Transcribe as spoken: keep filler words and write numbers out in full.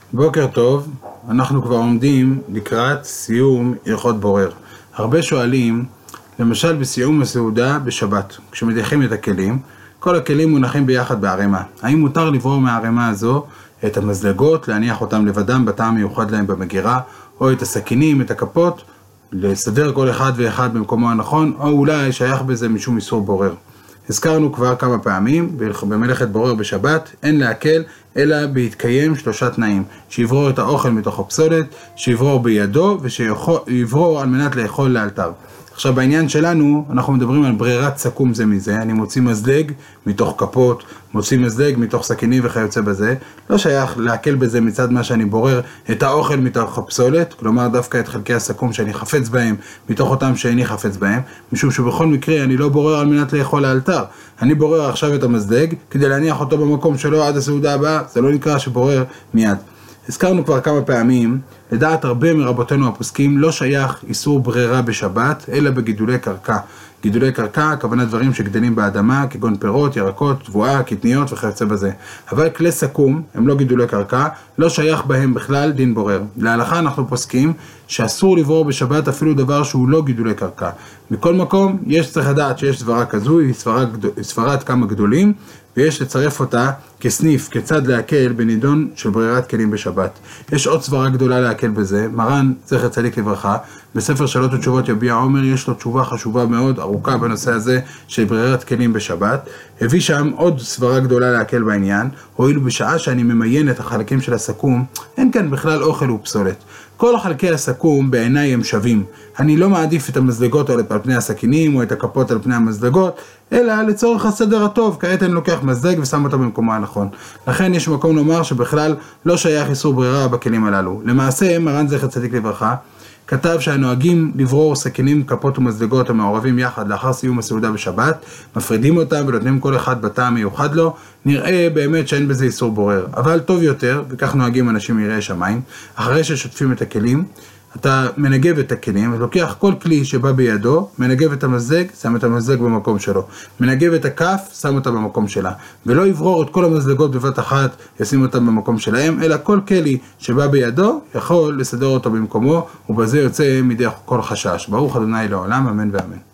בוקר טוב, אנחנו כבר עומדים לקראת סיום הלכות בורר. הרבה שואלים, למשל בסיום הסעודה בשבת, כשמדיחים את הכלים, כל הכלים מונחים ביחד בערימה. האם מותר לברור מהערימה הזו את המזלגות, להניח אותם לבדם בטעם מיוחד להם במגירה, או את הסכינים, את הכפות, לסדר כל אחד ואחד במקומו הנכון, או אולי שייך בזה משום איסור בורר. הזכרנו כבר כמה פעמים, במלאכת בורר בשבת, אין להקל, אלא בהתקיים שלושה תנאים. שיברור את האוכל מתוך הפסולת, שיברור בידו, ושיברור על מנת לאכול לאלתר. עכשיו בעניין שלנו, אנחנו מדברים על ברירת סכום זה מזה. אני מוציא מזלג מתוך כפות, מוציא מזלג מתוך סכינים וכיוצא בזה. לא שייך להקל בזה מצד מה שאני בורר את האוכל מתוך הפסולת, כלומר דווקא את חלקי הסכום שאני חפץ בהם, מתוך אותם שאיני חפץ בהם, משום שבכל מקרה אני לא בורר על מנת לאכול לאלתר. אני בורר עכשיו את המזלג כדי להניח אותו במקום שלו עד הסעודה הבאה, זה לא נקרא שבורר מיד. הזכרנו כבר כמה פעמים, לדעת הרבה מרבותינו הפוסקים לא שייך איסור ברירה בשבת, אלא בגידולי קרקע. גידולי קרקע, הכוונה דברים שגדלים באדמה, כגון פירות, ירקות, תבואה, קטניות וכיוצא בזה. אבל כלי סכום, הם לא גידולי קרקע, לא שייך בהם בכלל דין בורר. להלכה אנחנו פוסקים שאסור לברור בשבת אפילו דבר שהוא לא גידולי קרקע. מכל מקום, יש צריך לדעת שיש סברה כזו, היא סברה, סברת כמה גדולים, ויש לצרף אותה כסניף, כצד להקל בנידון של ברירת כלים בשבת. יש עוד סברה גדולה להקל בזה, מרן זכר צדיק לברכה, בספר שאלות ותשובות יביע עומר, יש לו תשובה חשובה מאוד, ארוכה בנושא הזה של ברירת כלים בשבת, הביא שם עוד סברה גדולה להקל בעניין, הואיל בשעה שאני ממיין את החלקים של הסכום, אין כאן בכלל אוכל ופסולת. כל חלקי הסכום בעיניי הם שווים. אני לא מעדיף את המזלגות על פני הסכינים או את הכפות על פני המזלגות, אלא לצורך הסדר הטוב, כעת אני לוקח מזלג ושם אותו במקומו הנכון. לכן יש מקום לומר שבכלל לא שייך איסור ברירה בכלים הללו. למעשה, מרן זכר צדיק לברכה, כתב שהנוהגים לברור סכינים, כפות ומזלגות המעורבים יחד לאחר סיום הסעודה בשבת, מפרידים אותם ונותנים כל אחד בטעם מיוחד לו, נראה באמת שאין בזה איסור בורר. אבל טוב יותר, וכך נוהגים אנשים מיראי שמיים, אחרי ששוטפים את הכלים, אתה מנגב את הכלים, ולוקח כל כלי שבא בידו, מנגב את המזלג, שם את המזלג במקום שלו. מנגב את הכף, שם אותה במקום שלה. ולא יברור את כל המזלגות בבת אחת, ישים אותם במקום שלהם, אלא כל כלי שבא בידו, יכול לסדר אותו במקומו, ובזה יוצא מידי כל חשש. ברוך ה' לעולם, אמן ואמן.